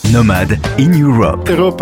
Nomad in Europe. Europa.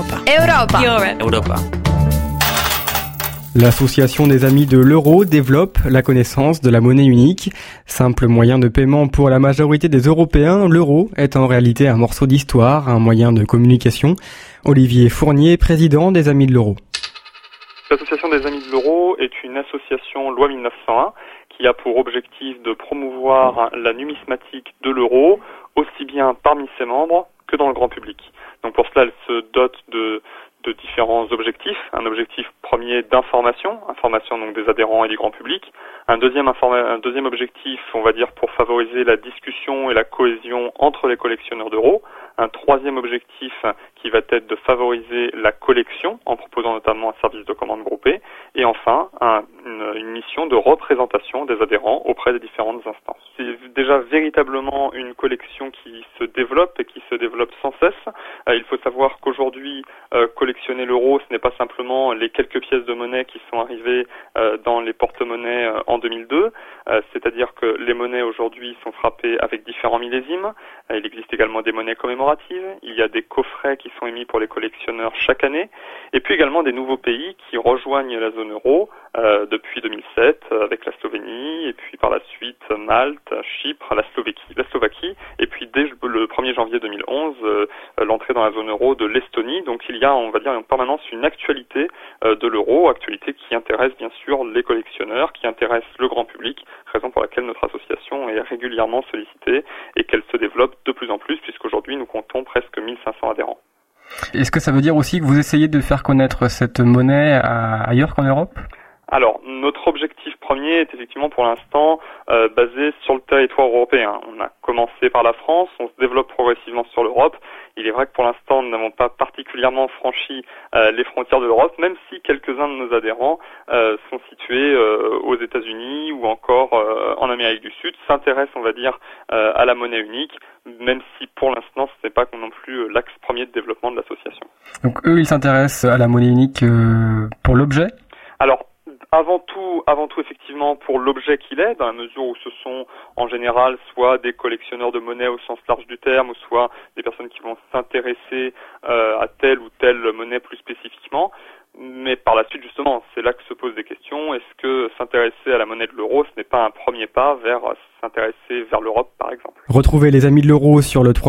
L'association des amis de l'euro développe la connaissance de la monnaie unique. Simple moyen de paiement pour la majorité des Européens, l'euro est en réalité un morceau d'histoire, un moyen de communication. Olivier Fournier, président des amis de l'euro. L'association des amis de l'euro est une association loi 1901 qui a pour objectif de promouvoir la numismatique de l'euro, aussi bien parmi ses membres que dans le grand public. Donc pour cela, elle se dote de différents objectifs. Un objectif premier d'information donc des adhérents et du grand public. Un deuxième objectif, on va dire, pour favoriser la discussion et la cohésion entre les collectionneurs d'euros. Un troisième objectif qui va être de favoriser la collection en proposant notamment un service de commande groupé. Et enfin, une mission de représentation des adhérents auprès des différentes instances. C'est déjà véritablement une collection qui se développe et qui se développe sans cesse. Il faut savoir qu'aujourd'hui, collectionner l'euro, ce n'est pas simplement les quelques pièces de monnaie qui sont arrivées dans les porte-monnaies en 2002. C'est-à-dire que les monnaies aujourd'hui sont frappées avec différents millésimes. Il existe également des monnaies commémoratives. Il y a des coffrets qui sont émis pour les collectionneurs chaque année. Et puis également des nouveaux pays qui rejoignent la zone euro depuis 2007 avec la Slovénie et puis par la suite Malte, Chypre, la Slovaquie et puis dès le 1er janvier 2011 l'entrée dans la zone euro de l'Estonie. Donc il y a, on va dire, en permanence une actualité de l'euro, actualité qui intéresse bien sûr les collectionneurs, qui intéresse le grand public, raison pour laquelle notre association est régulièrement sollicitée et qu'elle se développe de plus en plus puisqu'aujourd'hui nous comptons presque 1500 adhérents. Est-ce que ça veut dire aussi que vous essayez de faire connaître cette monnaie ailleurs qu'en Europe ? Alors, notre objectif premier est effectivement pour l'instant basé sur le territoire européen. On a commencé par la France, on se développe progressivement sur l'Europe. Il est vrai que pour l'instant, nous n'avons pas particulièrement franchi les frontières de l'Europe, même si quelques-uns de nos adhérents sont situés aux États-Unis ou encore en Amérique du Sud, s'intéressent, on va dire, à la monnaie unique, même si pour l'instant, ce n'est pas non plus l'axe premier de développement de l'association. Donc eux, ils s'intéressent à la monnaie unique pour l'objet ? Alors, avant tout effectivement pour l'objet qu'il est, dans la mesure où ce sont en général soit des collectionneurs de monnaie au sens large du terme, ou soit des personnes qui vont s'intéresser à telle ou telle monnaie plus spécifiquement. Mais par la suite, justement, c'est là que se posent des questions. Est-ce que s'intéresser à la monnaie de l'euro, ce n'est pas un premier pas vers s'intéresser vers l'Europe, par exemple ? Retrouvez les amis de l'euro sur le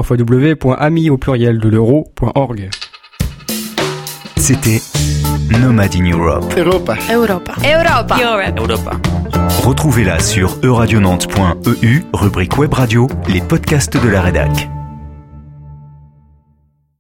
www.amis.org. C'était Nomad in Europe. Europa. Retrouvez-la sur eradionante.eu, rubrique web radio, les podcasts de la rédac.